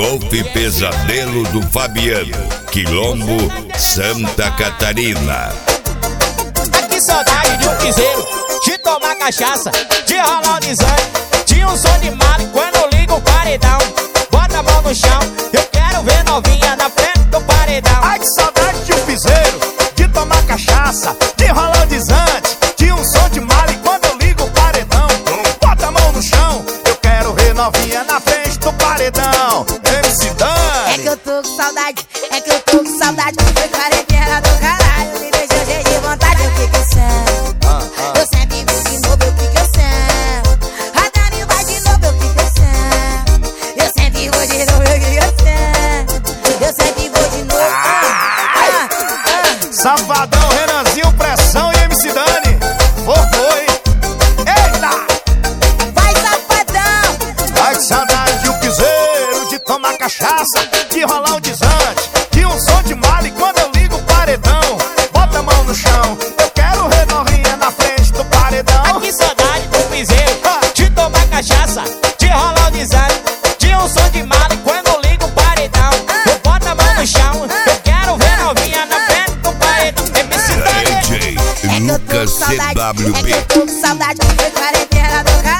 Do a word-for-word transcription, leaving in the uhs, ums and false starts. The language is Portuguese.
Wolf Pesadelo do Fabiano, Quilombo, Santa Catarina. Que saudade de um piseiro, de tomar cachaça, de rolar o desante, de um som de mala. E quando eu ligo o paredão, bota a mão no chão, eu quero ver novinha na frente do paredão. Ai, que saudade de um piseiro, de tomar cachaça, de rolar o desante, de um som de mala. E quando eu ligo o paredão, bota a mão no chão, eu quero ver novinha na frente do paredão. M C Dani. É que eu tô com saudade, é que eu tô com saudade. Foi quarentena do caralho, me deixou cheio de vontade. Eu fico sem, eu sempre vou de novo, eu fico sem. A Dani vai de novo, eu fico sem. Eu sempre vou de novo, eu fico sem. Eu sempre vou de novo. ah, ah, ah. Safadão, Renanzinho, Pressão e M C Dani. Foi, eita! Vai, safadão! Ai, que saudade de um piseiro, de tomar cachaça, de rolar o desante, de um som de mala. E quando eu ligo o paredão, bota a mão no chão, eu quero ver novinha na frente do paredão. Que saudade do piseiro, de tomar cachaça, de rolar o desante, de um som de mala. E quando eu ligo o paredão, eu boto a mão no chão, eu quero ver novinha na frente do paredão. M C Dani. D J Lucas C W B. É que eu tô com saudade, foi quarentena do caralho.